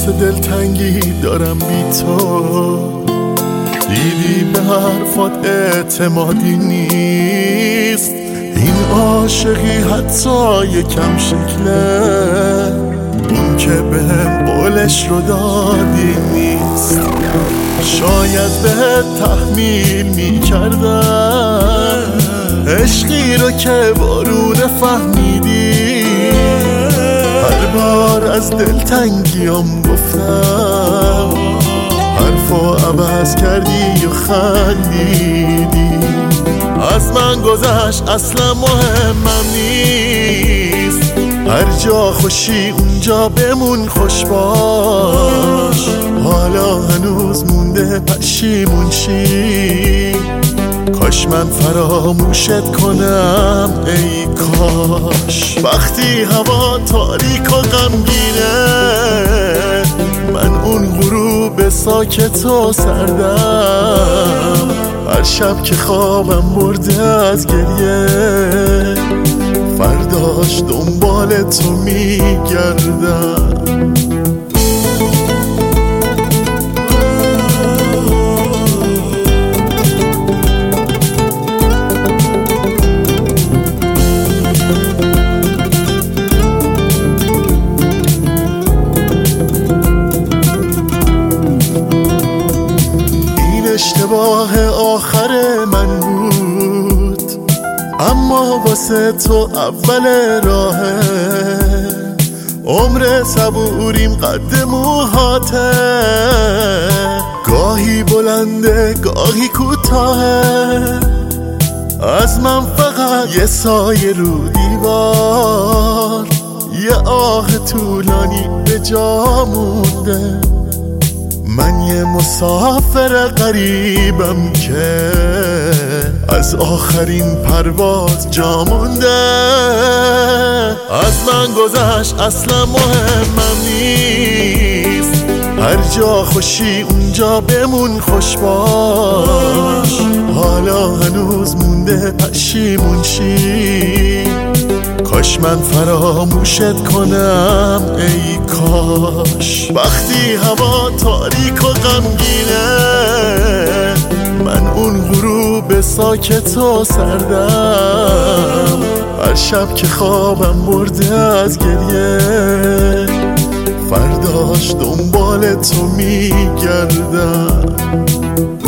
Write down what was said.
احساس دلتنگی دارم بی تو. دیدی به حرفات اعتمادی نیست، این عاشقی حتی یکم شکله، اون که بهم قولش رو دادی نیست. شاید بهت تحمیل میکردم عشقی رو که بارونه فهمیدی. هر بار از دلتنگیام گفتم، حرفو عوض کردی و خندیدی. از من گذشت اصلا مهمم نیست، هر جا خوشی اونجا بمون خوش باش. حالا هنوز مونده پشیمون شی، کاش من فراموشت کنم ای کاش. وقتی هوا تاریک و غمگینه، من اون غروب ساکت و سردم. هر شب که خوابم برده از گریه، فرداش دنبال تو میگردم. اشتباه آخر من بود، اما واسه تو اول راهه. عمر صبوریم قد موهاته، گاهی بلنده گاهی کوتاهه. از من فقط یه سایه رو دیوار، یه آه طولانی به جا مونده. من یه مسافر غریبم که از آخرین پرواز جا مونده. از من گذشت اصلا مهمم نیست، هر جا خوشی اونجا بمون خوش باش. حالا هنوز مونده پشیمون شی، کاش من فراموشت کنم ای کاش. وقتی هوا تاریک و غمگینه، من اون غروب ساکت و سردم. هر شب که خوابم برده از گریه، فرداش دنبال تو میگردم.